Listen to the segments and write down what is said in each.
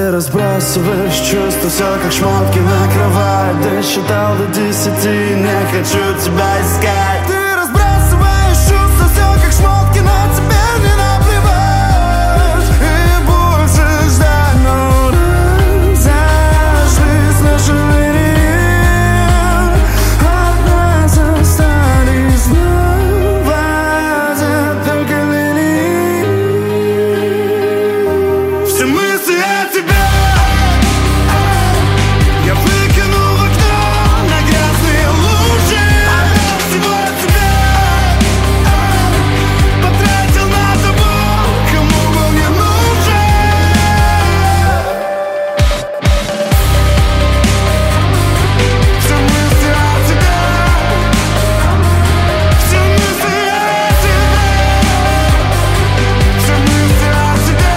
Ты разбрасываешь чувства, все как шмотки на кровать. Досчитал до 10, не хочу тебя искать. Ты разбрасываешь чувства, все как шмотки, но теперь не наплевать. И больше ждать, но разошлись наши линии. От нас остались снова только линии. Все мысли о тебе я выкину в окно на грязные лужи. Всего тебя потратил на того, кому был не нужен. Все мысли о тебе, все мысли о тебе, все мысли о тебе.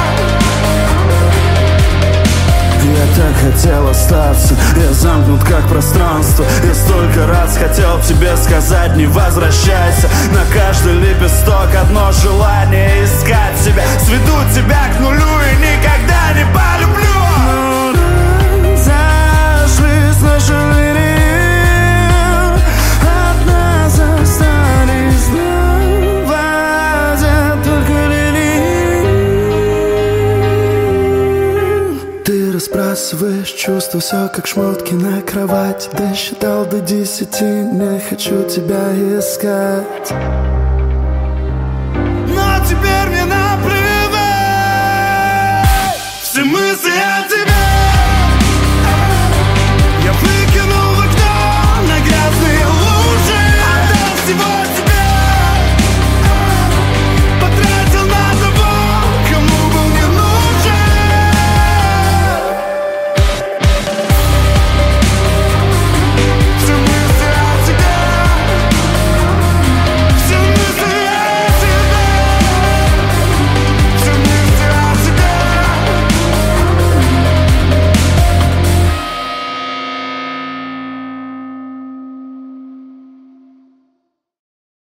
Я так хотел остаться, я замкнут как пространство. Я столько раз хотел тебе сказать, не возвращайся. На каждый лепесток одно желание искать себя. Сведу тебя к нулю и никогда не полюблю. Но разошлись наши линии. От нас остались снова только линии. Ты разбрасываешь чувства, все как шмотки на кровать. Досчитал до 10, не хочу тебя искать. Но теперь мне наплевать. Все мысли о тебе